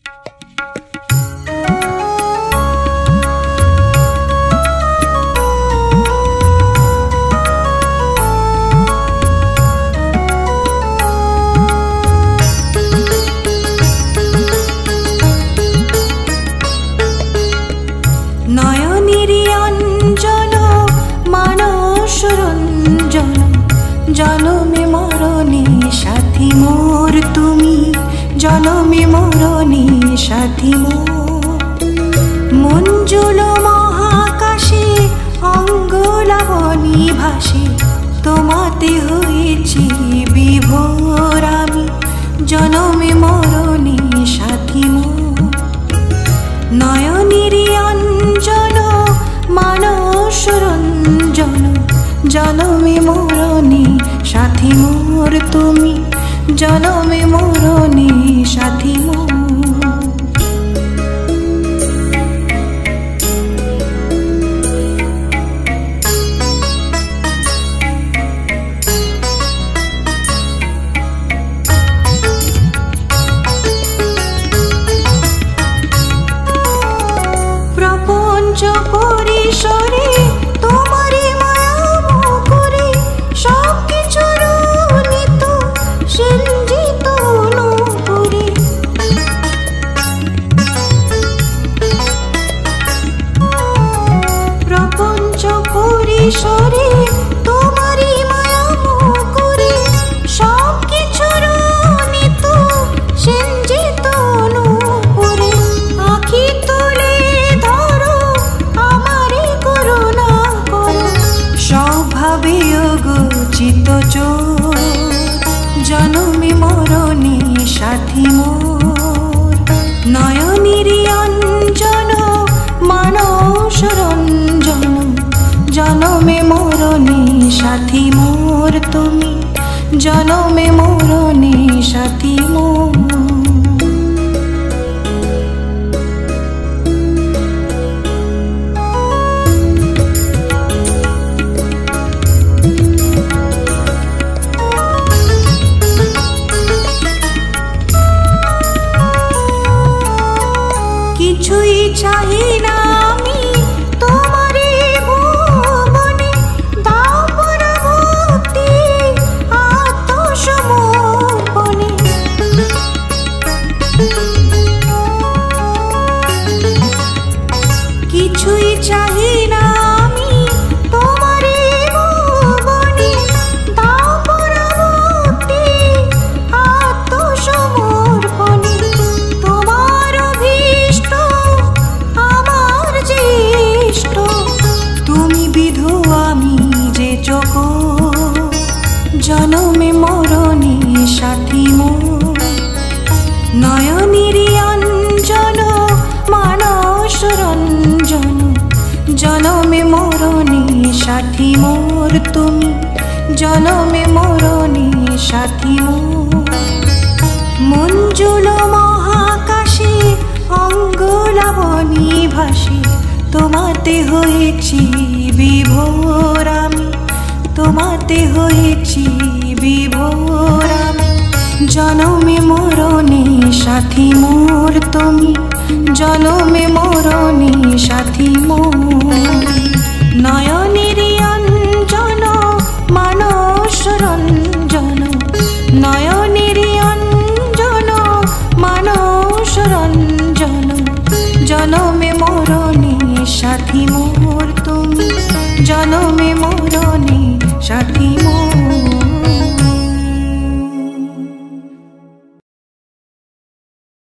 জনমে মরণে সাথী মোর তুমি, জনমে মরণে সাথী মোর। মঞ্জুল মহাকাশে অঙ্গলাবনী ভাসে, তোমাতে হয়েছি বিভোর আমি, জনমে মরণে সাথী মোর। নয়নেরই অঞ্জন মানস রঞ্জন, জনমে মরণে সাথী মোর তুমি, জনমে মরণে সাথী মোর। প্রপঞ্চ পরিসরে তোমারি মায়া মুখরে, সব কিছুর নিত সিঞ্জিত নূপুরে। প্রপঞ্চ পরিসরে তোমারি মায়া মুখরে, সব কিছুর নিত সিঞ্জিত নূপুরে। আঁখি তুলে ধরো আমারে করুণা করো, স্বভাবে অগোচিত চোর, জনমে মরণে সাথী মোর। নয়নেরই অঞ্জন মানস রঞ্জন, জনমে মরণে সাথী মোর তুমি, জনমে মরণে সাথী মোর। কিছুই চাহি না আমি তোমারে ভুবনে, দাও পরাভক্তি আত্মসমর্পণে। কিছুই চাহি না আমি তোমারে ভুবনে, দাও পরাভক্তি আত্মসমর্পণে। তোমার অভীষ্ট আমার জ্যেষ্ঠ, তুমি বিধু আমি যে চোখ, জনমে মরণে সাথী মোর। নয়নেরই অঞ্জন মানস রঞ্জন, জনমে মরণে সাথী মোর তুমি, জনমে মরণে সাথী মোর। মঞ্জুল মহাকাশে অঙ্গলাবনী ভাসে, তোমাতে হয়েছি বিভোর আমি, তোমাতে হয়েছি বিভোর আমি, জনমে মরণে সাথী মোর তুমি, জনমে মরণে সাথী মোর। নয়নেরই অঞ্জন মানস রঞ্জন, নয়নেরই অঞ্জন মানস রঞ্জন, জনমে মরণে সাথী মোর তুমি, জনমে মোর।